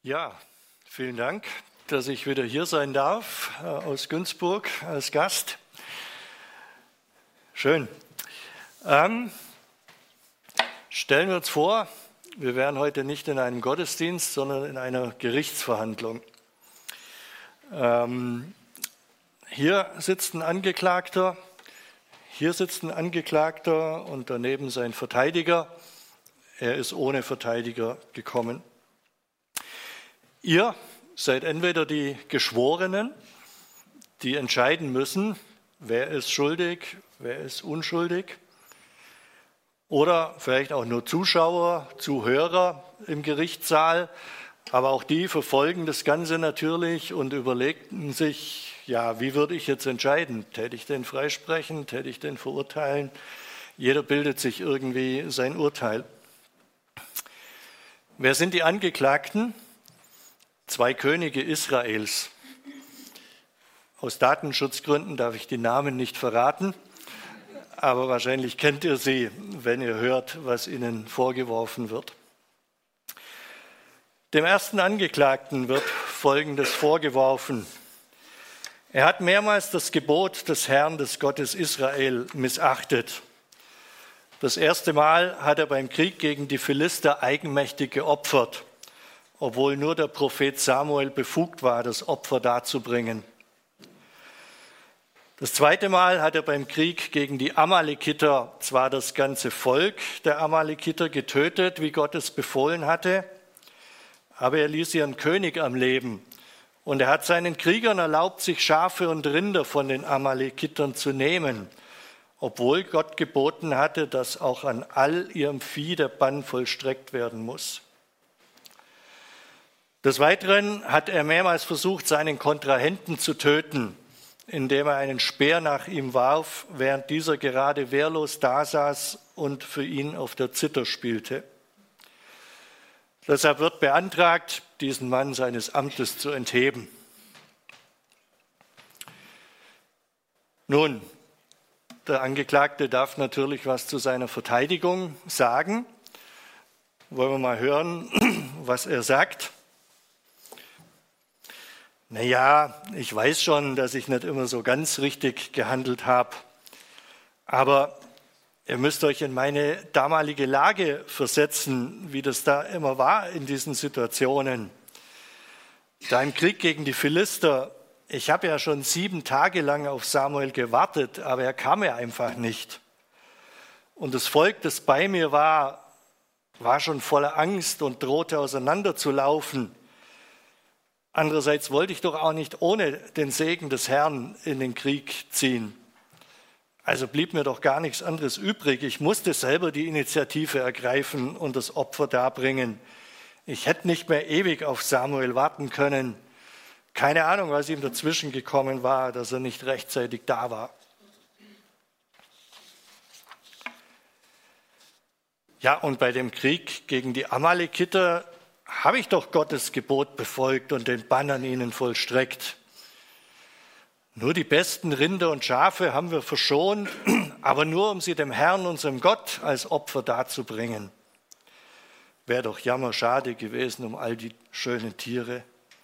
Ja, vielen Dank, dass ich wieder hier sein darf, aus Günzburg als Gast. Schön. Stellen wir uns vor, wir wären heute nicht in einem Gottesdienst, sondern in einer Gerichtsverhandlung. Hier sitzt ein Angeklagter, hier sitzt ein Angeklagter und daneben sein Verteidiger. Er ist ohne Verteidiger gekommen. Ihr seid entweder die Geschworenen, die entscheiden müssen, wer ist schuldig, wer ist unschuldig, oder vielleicht auch nur Zuschauer, Zuhörer im Gerichtssaal, aber auch die verfolgen das Ganze natürlich und überlegten sich, ja, wie würde ich jetzt entscheiden? Täte ich den freisprechen, täte ich den verurteilen? Jeder bildet sich irgendwie sein Urteil. Wer sind die Angeklagten? 2 Könige Israels. Aus Datenschutzgründen darf ich die Namen nicht verraten, aber wahrscheinlich kennt ihr sie, wenn ihr hört, was ihnen vorgeworfen wird. Dem ersten Angeklagten wird Folgendes vorgeworfen. Er hat mehrmals das Gebot des Herrn, des Gottes Israel, missachtet. Das erste Mal hat er beim Krieg gegen die Philister eigenmächtig geopfert, obwohl nur der Prophet Samuel befugt war, das Opfer darzubringen. Das zweite Mal hat er beim Krieg gegen die Amalekiter zwar das ganze Volk der Amalekiter getötet, wie Gott es befohlen hatte, aber er ließ ihren König am Leben. Und er hat seinen Kriegern erlaubt, sich Schafe und Rinder von den Amalekitern zu nehmen, obwohl Gott geboten hatte, dass auch an all ihrem Vieh der Bann vollstreckt werden muss. Des Weiteren hat er mehrmals versucht, seinen Kontrahenten zu töten, indem er einen Speer nach ihm warf, während dieser gerade wehrlos dasaß und für ihn auf der Zither spielte. Deshalb wird beantragt, diesen Mann seines Amtes zu entheben. Nun, der Angeklagte darf natürlich was zu seiner Verteidigung sagen. Wollen wir mal hören, was er sagt? Naja, ich weiß schon, dass ich nicht immer so ganz richtig gehandelt habe, aber ihr müsst euch in meine damalige Lage versetzen, wie das da immer war in diesen Situationen. Da im Krieg gegen die Philister, ich habe ja schon 7 Tage lang auf Samuel gewartet, aber er kam ja einfach nicht. Und das Volk, das bei mir war schon voller Angst und drohte auseinanderzulaufen. Andererseits wollte ich doch auch nicht ohne den Segen des Herrn in den Krieg ziehen. Also blieb mir doch gar nichts anderes übrig. Ich musste selber die Initiative ergreifen und das Opfer darbringen. Ich hätte nicht mehr ewig auf Samuel warten können. Keine Ahnung, was ihm dazwischen gekommen war, dass er nicht rechtzeitig da war. Ja, und bei dem Krieg gegen die Amalekiter habe ich doch Gottes Gebot befolgt und den Bann an ihnen vollstreckt. Nur die besten Rinder und Schafe haben wir verschont, aber nur um sie dem Herrn, unserem Gott, als Opfer darzubringen. Wäre doch jammerschade gewesen um all die schönen Tiere.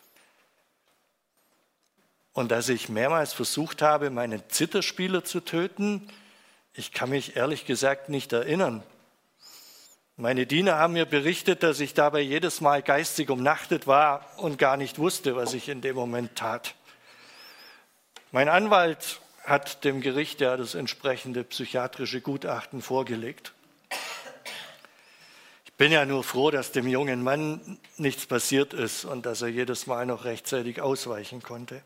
Und dass ich mehrmals versucht habe, meinen Zitherspieler zu töten, ich kann mich ehrlich gesagt nicht erinnern. Meine Diener haben mir berichtet, dass ich dabei jedes Mal geistig umnachtet war und gar nicht wusste, was ich in dem Moment tat. Mein Anwalt hat dem Gericht ja das entsprechende psychiatrische Gutachten vorgelegt. Ich bin ja nur froh, dass dem jungen Mann nichts passiert ist und dass er jedes Mal noch rechtzeitig ausweichen konnte.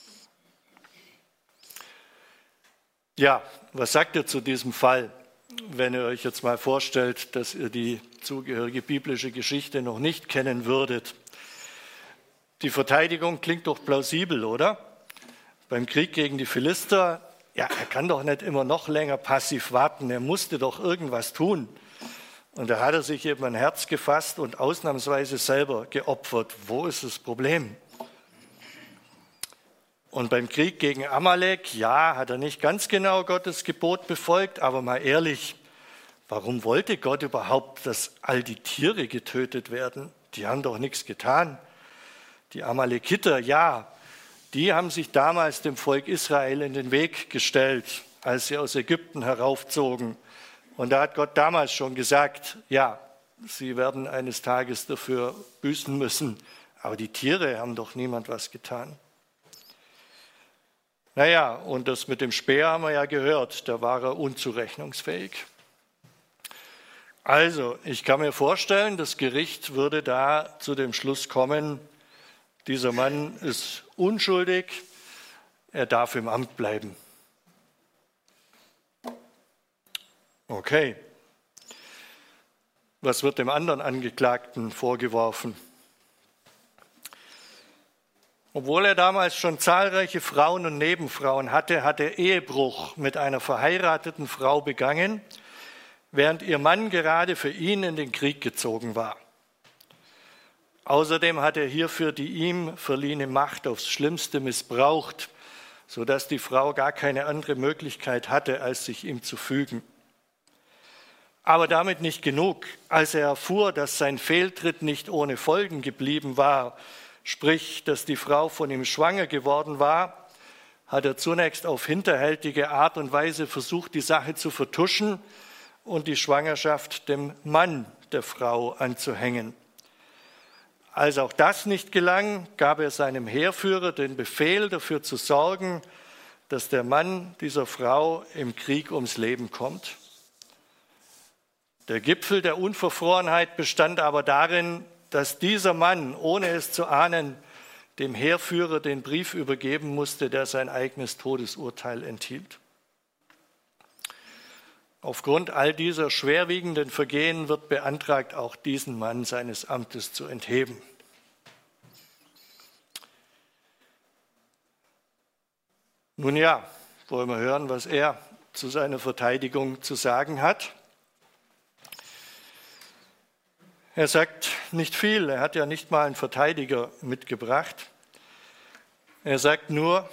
Ja, was sagt ihr zu diesem Fall? Wenn ihr euch jetzt mal vorstellt, dass ihr die zugehörige biblische Geschichte noch nicht kennen würdet. Die Verteidigung klingt doch plausibel, oder? Beim Krieg gegen die Philister, ja, er kann doch nicht immer noch länger passiv warten, er musste doch irgendwas tun. Und da hat er sich eben ein Herz gefasst und ausnahmsweise selber geopfert. Wo ist das Problem? Und beim Krieg gegen Amalek, ja, hat er nicht ganz genau Gottes Gebot befolgt, aber mal ehrlich, warum wollte Gott überhaupt, dass all die Tiere getötet werden? Die haben doch nichts getan. Die Amalekiter, ja, die haben sich damals dem Volk Israel in den Weg gestellt, als sie aus Ägypten heraufzogen. Und da hat Gott damals schon gesagt, ja, sie werden eines Tages dafür büßen müssen. Aber die Tiere haben doch niemand was getan. Naja, und das mit dem Speer haben wir ja gehört, da war er unzurechnungsfähig. Also, ich kann mir vorstellen, das Gericht würde da zu dem Schluss kommen, dieser Mann ist unschuldig, er darf im Amt bleiben. Okay. Was wird dem anderen Angeklagten vorgeworfen? Obwohl er damals schon zahlreiche Frauen und Nebenfrauen hatte, hat er Ehebruch mit einer verheirateten Frau begangen, während ihr Mann gerade für ihn in den Krieg gezogen war. Außerdem hat er hierfür die ihm verliehene Macht aufs Schlimmste missbraucht, sodass die Frau gar keine andere Möglichkeit hatte, als sich ihm zu fügen. Aber damit nicht genug. Als er erfuhr, dass sein Fehltritt nicht ohne Folgen geblieben war, sprich, dass die Frau von ihm schwanger geworden war, hat er zunächst auf hinterhältige Art und Weise versucht, die Sache zu vertuschen und die Schwangerschaft dem Mann der Frau anzuhängen. Als auch das nicht gelang, gab er seinem Heerführer den Befehl, dafür zu sorgen, dass der Mann dieser Frau im Krieg ums Leben kommt. Der Gipfel der Unverfrorenheit bestand aber darin, dass dieser Mann, ohne es zu ahnen, dem Heerführer den Brief übergeben musste, der sein eigenes Todesurteil enthielt. Aufgrund all dieser schwerwiegenden Vergehen wird beantragt, auch diesen Mann seines Amtes zu entheben. Nun ja, wollen wir hören, was er zu seiner Verteidigung zu sagen hat. Er sagt nicht viel, er hat ja nicht mal einen Verteidiger mitgebracht. Er sagt nur,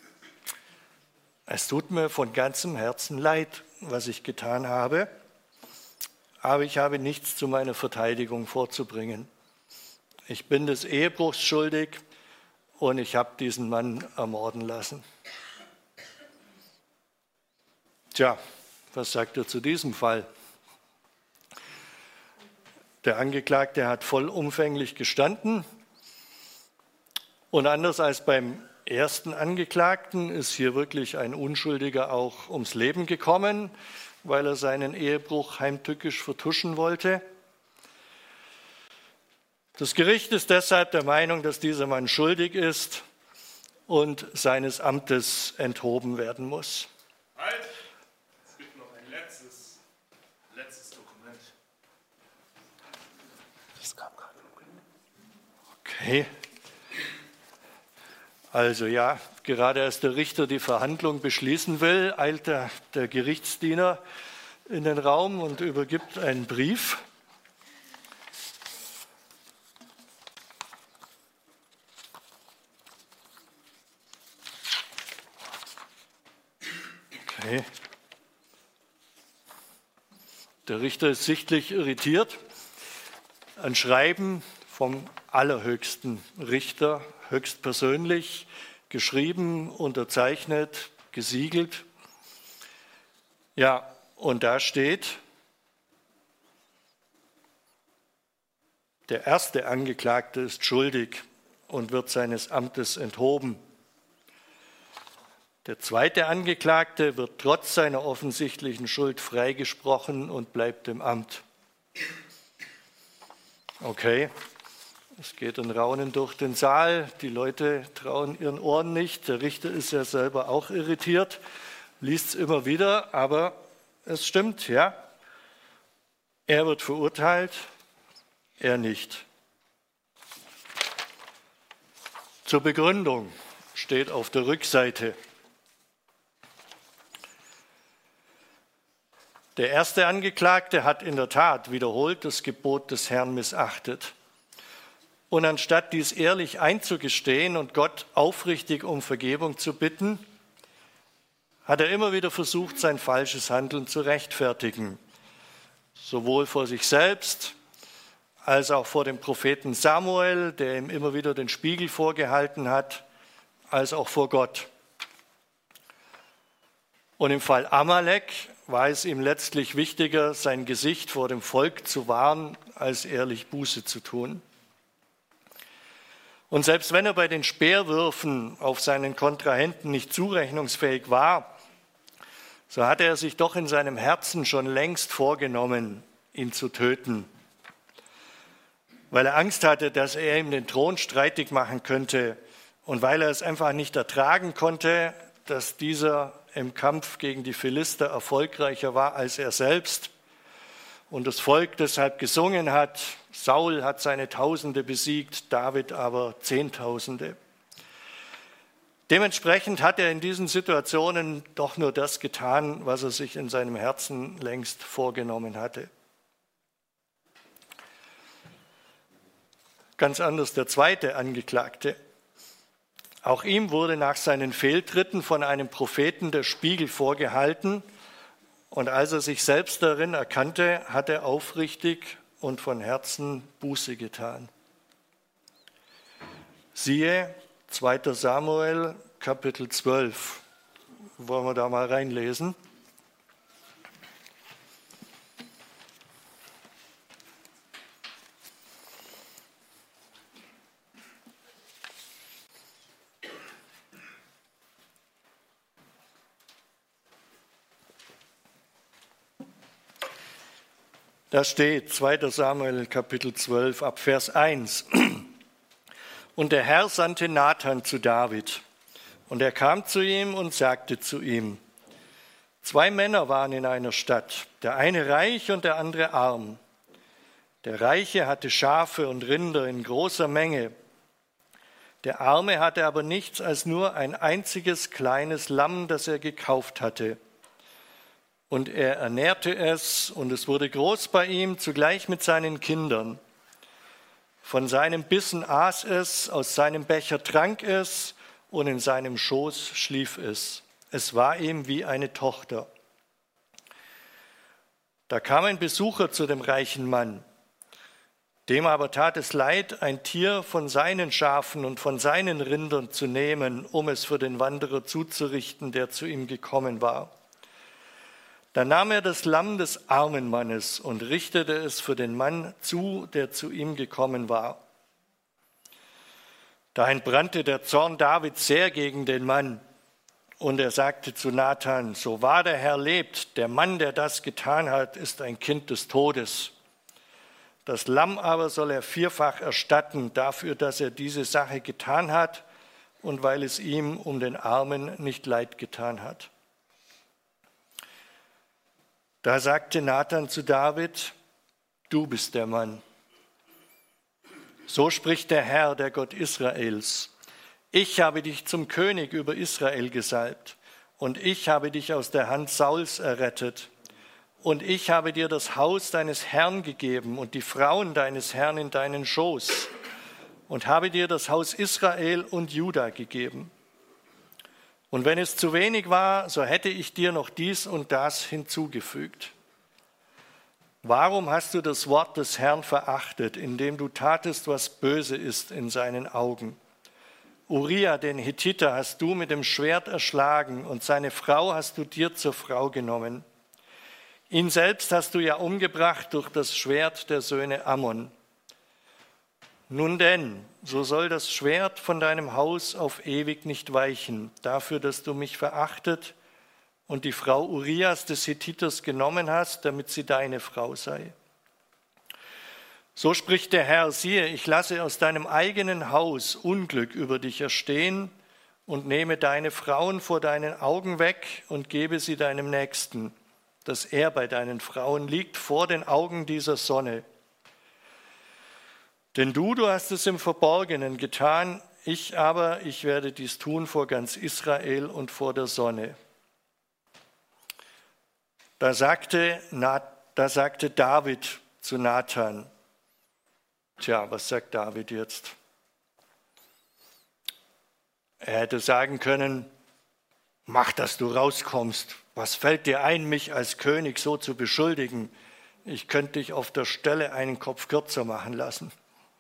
es tut mir von ganzem Herzen leid, was ich getan habe, aber ich habe nichts zu meiner Verteidigung vorzubringen. Ich bin des Ehebruchs schuldig und ich habe diesen Mann ermorden lassen. Tja, was sagt er zu diesem Fall? Der Angeklagte hat vollumfänglich gestanden und anders als beim ersten Angeklagten ist hier wirklich ein Unschuldiger auch ums Leben gekommen, weil er seinen Ehebruch heimtückisch vertuschen wollte. Das Gericht ist deshalb der Meinung, dass dieser Mann schuldig ist und seines Amtes enthoben werden muss. Halt! Es gibt noch ein letztes Dokument. Das kam gerade. Okay. Also ja, gerade als der Richter die Verhandlung beschließen will, eilt der Gerichtsdiener in den Raum und übergibt einen Brief. Okay. Der Richter ist sichtlich irritiert. Ein Schreiben vom allerhöchsten Richter, höchstpersönlich, geschrieben, unterzeichnet, gesiegelt. Ja, und da steht, der erste Angeklagte ist schuldig und wird seines Amtes enthoben. Der zweite Angeklagte wird trotz seiner offensichtlichen Schuld freigesprochen und bleibt im Amt. Okay. Es geht ein Raunen durch den Saal, die Leute trauen ihren Ohren nicht, der Richter ist ja selber auch irritiert, liest es immer wieder, aber es stimmt, ja. Er wird verurteilt, er nicht. Zur Begründung steht auf der Rückseite: Der erste Angeklagte hat in der Tat wiederholt das Gebot des Herrn missachtet. Und anstatt dies ehrlich einzugestehen und Gott aufrichtig um Vergebung zu bitten, hat er immer wieder versucht, sein falsches Handeln zu rechtfertigen, sowohl vor sich selbst als auch vor dem Propheten Samuel, der ihm immer wieder den Spiegel vorgehalten hat, als auch vor Gott. Und im Fall Amalek war es ihm letztlich wichtiger, sein Gesicht vor dem Volk zu wahren, als ehrlich Buße zu tun. Und selbst wenn er bei den Speerwürfen auf seinen Kontrahenten nicht zurechnungsfähig war, so hatte er sich doch in seinem Herzen schon längst vorgenommen, ihn zu töten, weil er Angst hatte, dass er ihm den Thron streitig machen könnte und weil er es einfach nicht ertragen konnte, dass dieser im Kampf gegen die Philister erfolgreicher war als er selbst und das Volk deshalb gesungen hat, Saul hat seine Tausende besiegt, David aber Zehntausende. Dementsprechend hat er in diesen Situationen doch nur das getan, was er sich in seinem Herzen längst vorgenommen hatte. Ganz anders der zweite Angeklagte. Auch ihm wurde nach seinen Fehltritten von einem Propheten der Spiegel vorgehalten und als er sich selbst darin erkannte, hat er aufrichtig und von Herzen Buße getan. Siehe 2. Samuel, Kapitel 12. Wollen wir da mal reinlesen? Da steht 2. Samuel Kapitel 12 ab Vers 1. Und der Herr sandte Nathan zu David. Und er kam zu ihm und sagte zu ihm, 2 Männer waren in einer Stadt, der eine reich und der andere arm. Der Reiche hatte Schafe und Rinder in großer Menge. Der Arme hatte aber nichts als nur ein einziges kleines Lamm, das er gekauft hatte. Und er ernährte es, und es wurde groß bei ihm, zugleich mit seinen Kindern. Von seinem Bissen aß es, aus seinem Becher trank es, und in seinem Schoß schlief es. Es war ihm wie eine Tochter. Da kam ein Besucher zu dem reichen Mann. Dem aber tat es leid, ein Tier von seinen Schafen und von seinen Rindern zu nehmen, um es für den Wanderer zuzurichten, der zu ihm gekommen war. Da nahm er das Lamm des armen Mannes und richtete es für den Mann zu, der zu ihm gekommen war. Da entbrannte der Zorn Davids sehr gegen den Mann, und er sagte zu Nathan, so wahr der Herr lebt, der Mann, der das getan hat, ist ein Kind des Todes. Das Lamm aber soll er 4-fach erstatten dafür, dass er diese Sache getan hat und weil es ihm um den Armen nicht leid getan hat. Da sagte Nathan zu David, du bist der Mann. So spricht der Herr, der Gott Israels. Ich habe dich zum König über Israel gesalbt und ich habe dich aus der Hand Sauls errettet. Und ich habe dir das Haus deines Herrn gegeben und die Frauen deines Herrn in deinen Schoß und habe dir das Haus Israel und Juda gegeben. Und wenn es zu wenig war, so hätte ich dir noch dies und das hinzugefügt. Warum hast du das Wort des Herrn verachtet, indem du tatest, was böse ist in seinen Augen? Uriah, den Hethiter, hast du mit dem Schwert erschlagen und seine Frau hast du dir zur Frau genommen. Ihn selbst hast du ja umgebracht durch das Schwert der Söhne Ammon. Nun denn, so soll das Schwert von deinem Haus auf ewig nicht weichen, dafür, dass du mich verachtet und die Frau Urias des Hethiters genommen hast, damit sie deine Frau sei. So spricht der Herr, siehe, ich lasse aus deinem eigenen Haus Unglück über dich erstehen und nehme deine Frauen vor deinen Augen weg und gebe sie deinem Nächsten, dass er bei deinen Frauen liegt vor den Augen dieser Sonne. Denn du hast es im Verborgenen getan, ich werde dies tun vor ganz Israel und vor der Sonne. Da sagte David zu Nathan, tja, was sagt David jetzt? Er hätte sagen können, mach, dass du rauskommst. Was fällt dir ein, mich als König so zu beschuldigen? ich könnte dich auf der Stelle einen Kopf kürzer machen lassen.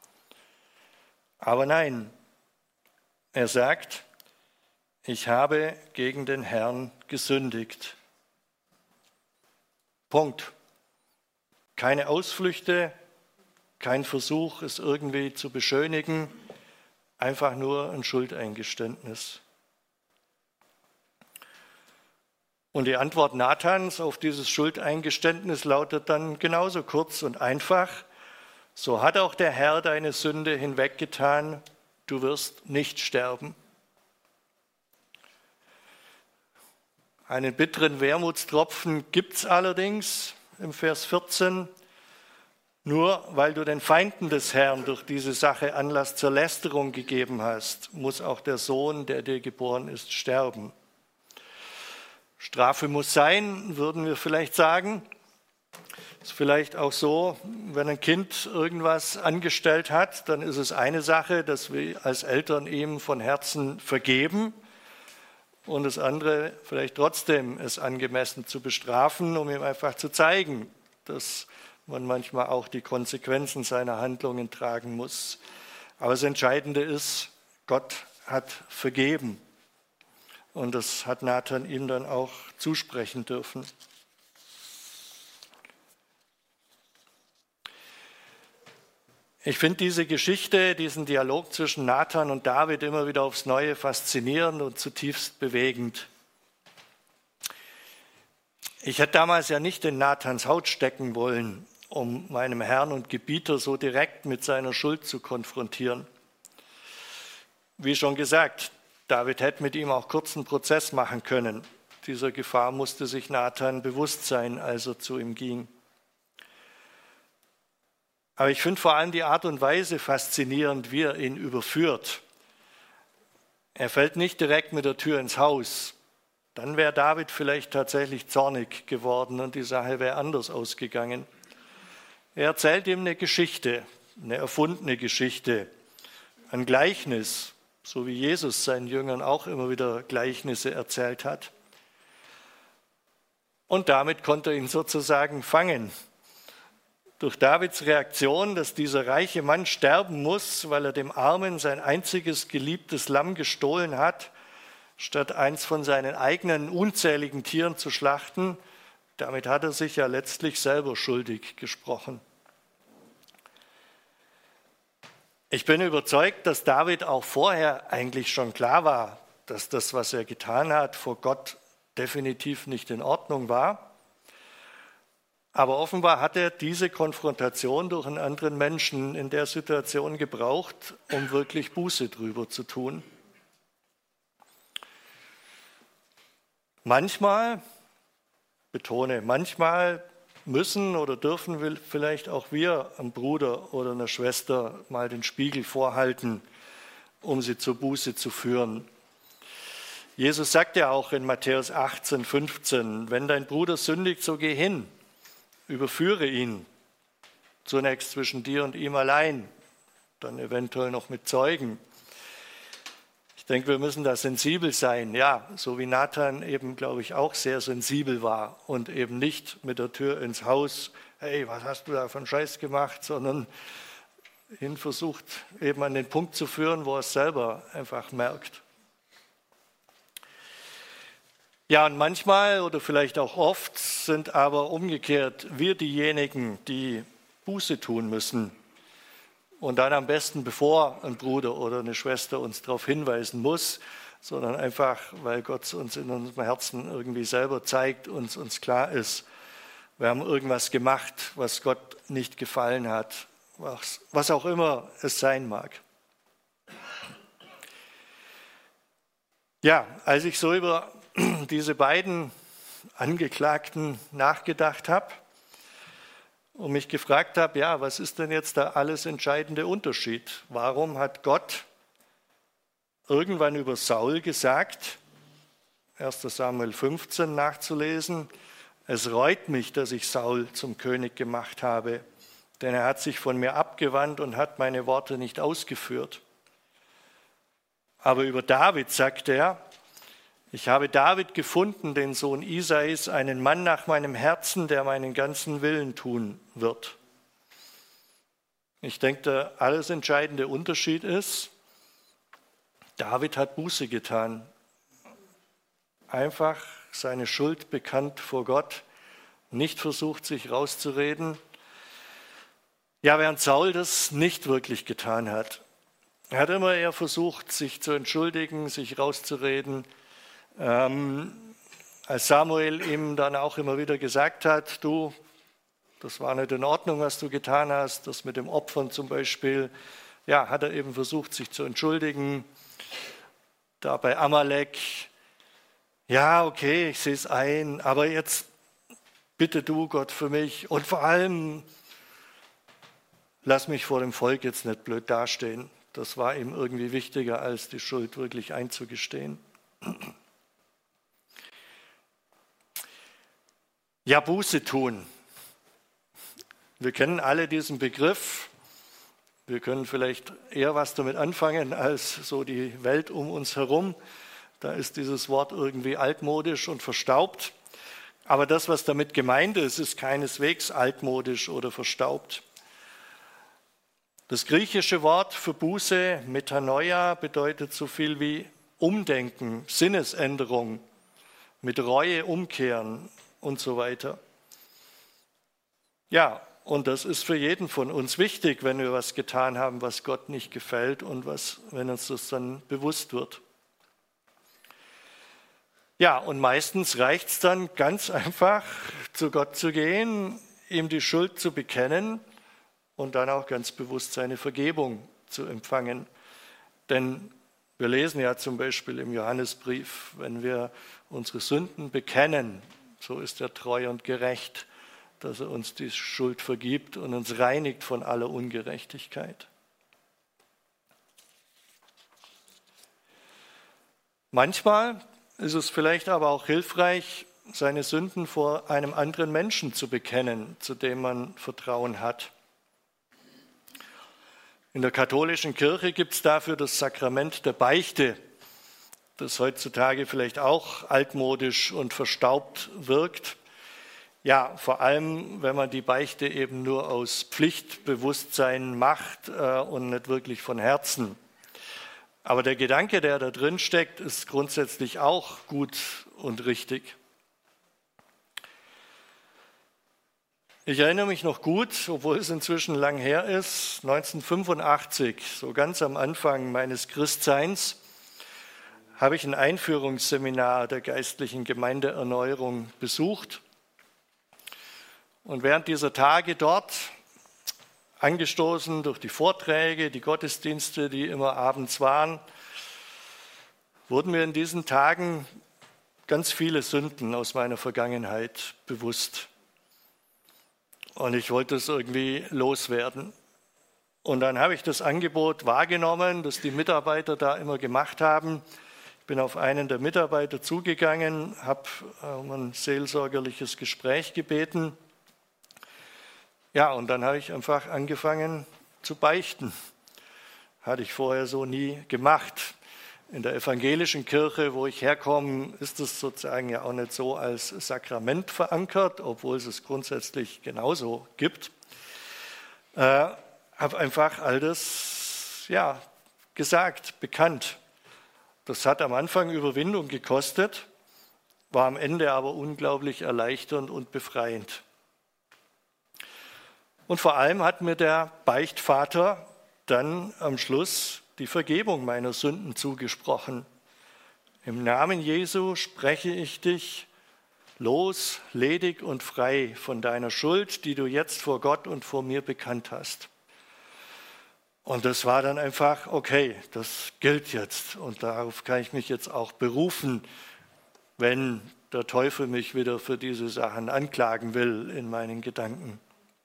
Aber nein, er sagt, ich habe gegen den Herrn gesündigt. Punkt. Keine Ausflüchte, kein Versuch, es irgendwie zu beschönigen, einfach nur ein Schuldeingeständnis. Und die Antwort Nathans auf dieses Schuldeingeständnis lautet dann genauso kurz und einfach: So hat auch der Herr deine Sünde hinweggetan, du wirst nicht sterben. Einen bitteren Wermutstropfen gibt es allerdings im Vers 14. Nur weil du den Feinden des Herrn durch diese Sache Anlass zur Lästerung gegeben hast, muss auch der Sohn, der dir geboren ist, sterben. Strafe muss sein, würden wir vielleicht sagen. Ist vielleicht auch so, wenn ein Kind irgendwas angestellt hat, dann ist es eine Sache, dass wir als Eltern ihm von Herzen vergeben, und das andere vielleicht trotzdem es angemessen zu bestrafen, um ihm einfach zu zeigen, dass man manchmal auch die Konsequenzen seiner Handlungen tragen muss. Aber das Entscheidende ist, Gott hat vergeben. Und das hat Nathan ihm dann auch zusprechen dürfen. Ich finde diese Geschichte, diesen Dialog zwischen Nathan und David immer wieder aufs Neue faszinierend und zutiefst bewegend. Ich hätte damals ja nicht in Nathans Haut stecken wollen, um meinem Herrn und Gebieter so direkt mit seiner Schuld zu konfrontieren. Wie schon gesagt, David hätte mit ihm auch kurzen Prozess machen können. Dieser Gefahr musste sich Nathan bewusst sein, als er zu ihm ging. Aber ich finde vor allem die Art und Weise faszinierend, wie er ihn überführt. Er fällt nicht direkt mit der Tür ins Haus. Dann wäre David vielleicht tatsächlich zornig geworden und die Sache wäre anders ausgegangen. Er erzählt ihm eine Geschichte, eine erfundene Geschichte, ein Gleichnis, so wie Jesus seinen Jüngern auch immer wieder Gleichnisse erzählt hat. Und damit konnte er ihn sozusagen fangen. Durch Davids Reaktion, dass dieser reiche Mann sterben muss, weil er dem Armen sein einziges geliebtes Lamm gestohlen hat, statt eins von seinen eigenen unzähligen Tieren zu schlachten, damit hat er sich ja letztlich selber schuldig gesprochen. Ich bin überzeugt, dass David auch vorher eigentlich schon klar war, dass das, was er getan hat, vor Gott definitiv nicht in Ordnung war. Aber offenbar hat er diese Konfrontation durch einen anderen Menschen in der Situation gebraucht, um wirklich Buße drüber zu tun. Manchmal, betone, manchmal müssen oder dürfen wir vielleicht auch wir einem Bruder oder einer Schwester mal den Spiegel vorhalten, um sie zur Buße zu führen. Jesus sagt ja auch in Matthäus 18,15, wenn dein Bruder sündigt, so geh hin, überführe ihn, zunächst zwischen dir und ihm allein, dann eventuell noch mit Zeugen. Ich denke, wir müssen da sensibel sein, ja, so wie Nathan eben, glaube ich, auch sehr sensibel war und eben nicht mit der Tür ins Haus, hey, was hast du da für einen Scheiß gemacht, sondern ihn versucht eben an den Punkt zu führen, wo er es selber einfach merkt. Ja, und manchmal oder vielleicht auch oft sind aber umgekehrt wir diejenigen, die Buße tun müssen. Und dann am besten, bevor ein Bruder oder eine Schwester uns darauf hinweisen muss, sondern einfach, weil Gott uns in unserem Herzen irgendwie selber zeigt und uns klar ist, wir haben irgendwas gemacht, was Gott nicht gefallen hat, was auch immer es sein mag. Ja, als ich so über diese beiden Angeklagten nachgedacht habe und mich gefragt habe, ja, was ist denn jetzt der alles entscheidende Unterschied? Warum hat Gott irgendwann über Saul gesagt, 1. Samuel 15 nachzulesen, es reut mich, dass ich Saul zum König gemacht habe, denn er hat sich von mir abgewandt und hat meine Worte nicht ausgeführt. Aber über David sagt er, Ich habe David gefunden, den Sohn Isais, einen Mann nach meinem Herzen, der meinen ganzen Willen tun wird. Ich denke, der alles entscheidende Unterschied ist, David hat Buße getan. Einfach seine Schuld bekannt vor Gott, nicht versucht, sich rauszureden. Ja, während Saul das nicht wirklich getan hat. Er hat immer eher versucht, sich zu entschuldigen, sich rauszureden. Als Samuel ihm dann auch immer wieder gesagt hat, du, das war nicht in Ordnung, was du getan hast, das mit dem Opfern zum Beispiel, ja, hat er eben versucht, sich zu entschuldigen. Da bei Amalek, ja, okay, ich sehe es ein, aber jetzt bitte du, Gott, für mich und vor allem lass mich vor dem Volk jetzt nicht blöd dastehen. Das war ihm irgendwie wichtiger, als die Schuld wirklich einzugestehen. Ja, Buße tun. Wir kennen alle diesen Begriff. Wir können vielleicht eher was damit anfangen als so die Welt um uns herum. Da ist dieses Wort irgendwie altmodisch und verstaubt. Aber das, was damit gemeint ist, ist keineswegs altmodisch oder verstaubt. Das griechische Wort für Buße, Metanoia, bedeutet so viel wie Umdenken, Sinnesänderung, mit Reue umkehren und so weiter. Ja, und das ist für jeden von uns wichtig, wenn wir was getan haben, was Gott nicht gefällt und wenn uns das dann bewusst wird. Ja, und meistens reicht es dann ganz einfach, zu Gott zu gehen, ihm die Schuld zu bekennen und dann auch ganz bewusst seine Vergebung zu empfangen. Denn wir lesen ja zum Beispiel im Johannesbrief, wenn wir unsere Sünden bekennen, so ist er treu und gerecht, dass er uns die Schuld vergibt und uns reinigt von aller Ungerechtigkeit. Manchmal ist es vielleicht aber auch hilfreich, seine Sünden vor einem anderen Menschen zu bekennen, zu dem man Vertrauen hat. In der katholischen Kirche gibt es dafür das Sakrament der Beichte, das heutzutage vielleicht auch altmodisch und verstaubt wirkt. Ja, vor allem, wenn man die Beichte eben nur aus Pflichtbewusstsein macht und nicht wirklich von Herzen. Aber der Gedanke, der da drin steckt, ist grundsätzlich auch gut und richtig. Ich erinnere mich noch gut, obwohl es inzwischen lang her ist, 1985, so ganz am Anfang meines Christseins, habe ich ein Einführungsseminar der geistlichen Gemeindeerneuerung besucht. Und während dieser Tage dort, angestoßen durch die Vorträge, die Gottesdienste, die immer abends waren, wurden mir in diesen Tagen ganz viele Sünden aus meiner Vergangenheit bewusst. Und ich wollte es irgendwie loswerden. Und dann habe ich das Angebot wahrgenommen, das die Mitarbeiter da immer gemacht haben. Ich bin auf einen der Mitarbeiter zugegangen, habe um ein seelsorgerliches Gespräch gebeten. Ja, und dann habe ich einfach angefangen zu beichten. Hatte ich vorher so nie gemacht. In der evangelischen Kirche, wo ich herkomme, ist es sozusagen ja auch nicht so als Sakrament verankert, obwohl es es grundsätzlich genauso gibt. Habe einfach all das gesagt, bekannt. Das hat am Anfang Überwindung gekostet, war am Ende aber unglaublich erleichternd und befreiend. Und vor allem hat mir der Beichtvater dann am Schluss die Vergebung meiner Sünden zugesprochen. Im Namen Jesu spreche ich dich los, ledig und frei von deiner Schuld, die du jetzt vor Gott und vor mir bekannt hast. Und das war dann einfach, okay, das gilt jetzt und darauf kann ich mich jetzt auch berufen, wenn der Teufel mich wieder für diese Sachen anklagen will in meinen Gedanken.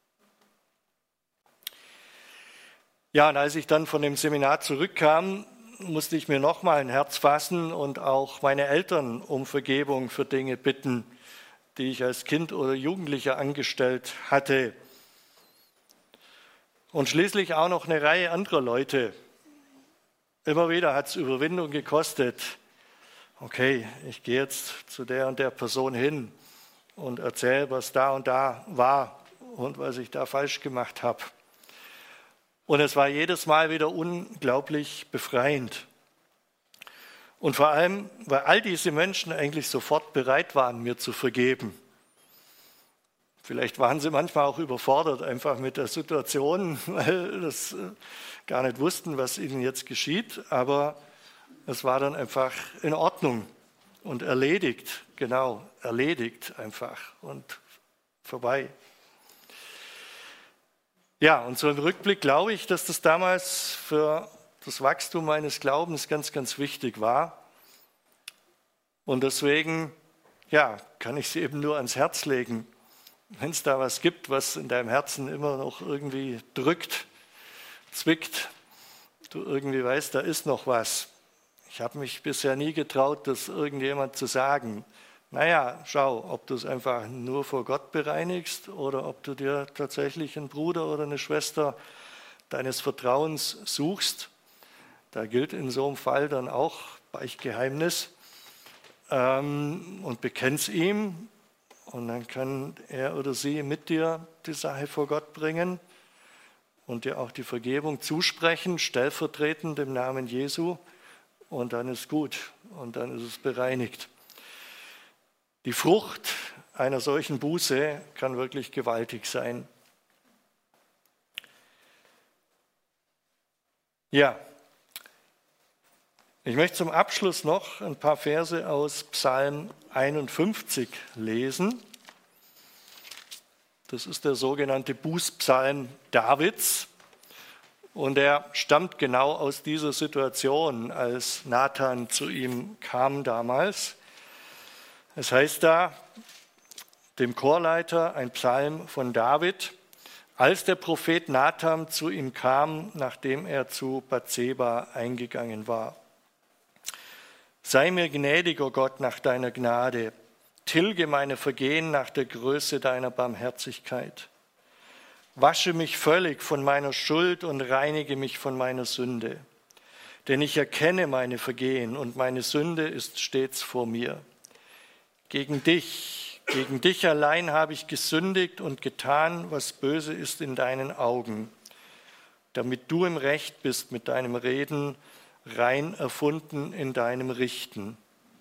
Ja, und als ich dann von dem Seminar zurückkam, musste ich mir nochmal ein Herz fassen und auch meine Eltern um Vergebung für Dinge bitten, die ich als Kind oder Jugendlicher angestellt hatte. Und schließlich auch noch eine Reihe anderer Leute. Immer wieder hat es Überwindung gekostet. okay, ich gehe jetzt zu der und der Person hin und erzähle, was da und da war und was ich da falsch gemacht habe. Und es war jedes Mal wieder unglaublich befreiend. Und vor allem, weil all diese Menschen eigentlich sofort bereit waren, mir zu vergeben. Vielleicht waren sie manchmal auch überfordert einfach mit der Situation, weil das gar nicht wussten, was ihnen jetzt geschieht. Aber es war dann einfach in Ordnung und erledigt, genau, erledigt einfach und vorbei. Ja, und so im Rückblick glaube ich, dass das damals für das Wachstum meines Glaubens ganz, ganz wichtig war. Und deswegen, ja, kann ich es eben nur ans Herz legen. Wenn es da was gibt, was in deinem Herzen immer noch irgendwie drückt, zwickt, du irgendwie weißt, da ist noch was. Ich habe mich bisher nie getraut, das irgendjemand zu sagen. Naja, schau, ob du es einfach nur vor Gott bereinigst oder ob du dir tatsächlich einen Bruder oder eine Schwester deines Vertrauens suchst. Da gilt in so einem Fall dann auch Beichtgeheimnis und bekenn's ihm. Und dann kann er oder sie mit dir die Sache vor Gott bringen und dir auch die Vergebung zusprechen, stellvertretend im Namen Jesu. Und dann ist gut und dann ist es bereinigt. Die Frucht einer solchen Buße kann wirklich gewaltig sein. Ja, ich möchte zum Abschluss noch ein paar Verse aus Psalm 51 lesen. Das ist der sogenannte Bußpsalm Davids. Und er stammt genau aus dieser Situation, als Nathan zu ihm kam damals. Es heißt da, dem Chorleiter, ein Psalm von David, als der Prophet Nathan zu ihm kam, nachdem er zu Bathseba eingegangen war. Sei mir gnädig, o Gott, nach deiner Gnade, tilge meine Vergehen nach der Größe deiner Barmherzigkeit. Wasche mich völlig von meiner Schuld und reinige mich von meiner Sünde. Denn ich erkenne meine Vergehen und meine Sünde ist stets vor mir. Gegen dich allein habe ich gesündigt und getan, was böse ist in deinen Augen, damit du im Recht bist mit deinem Reden, rein erfunden in deinem Richten.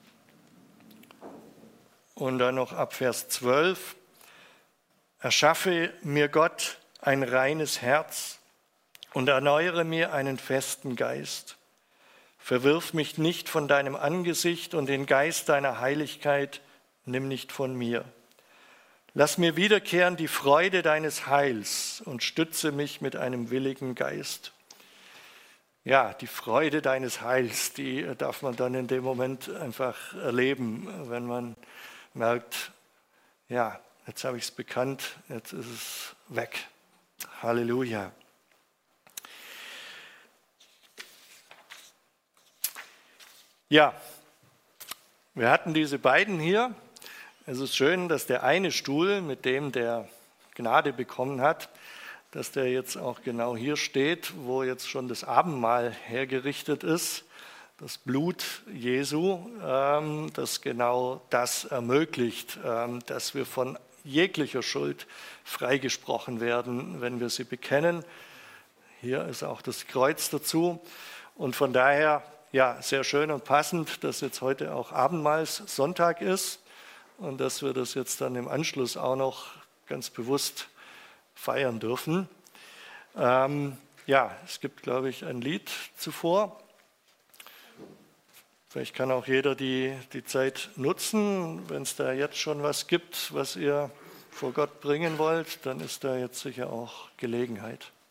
Und dann noch ab Vers 12. Erschaffe mir Gott ein reines Herz und erneuere mir einen festen Geist. Verwirf mich nicht von deinem Angesicht und den Geist deiner Heiligkeit nimm nicht von mir. Lass mir wiederkehren die Freude deines Heils und stütze mich mit einem willigen Geist. Ja, die Freude deines Heils, die darf man dann in dem Moment einfach erleben, wenn man merkt, ja, jetzt habe ich es bekannt, jetzt ist es weg. Halleluja. Ja, wir hatten diese beiden hier. Es ist schön, dass der eine Stuhl, mit dem der Gnade bekommen hat, dass der jetzt auch genau hier steht, wo jetzt schon das Abendmahl hergerichtet ist, das Blut Jesu, das genau das ermöglicht, dass wir von jeglicher Schuld freigesprochen werden, wenn wir sie bekennen. Hier ist auch das Kreuz dazu und von daher ja sehr schön und passend, dass jetzt heute auch Abendmahlssonntag ist und dass wir das jetzt dann im Anschluss auch noch ganz bewusst feiern dürfen. Ja, es gibt, glaube ich, ein Lied zuvor. Vielleicht kann auch jeder die Zeit nutzen. Wenn es da jetzt schon was gibt, was ihr vor Gott bringen wollt, dann ist da jetzt sicher auch Gelegenheit.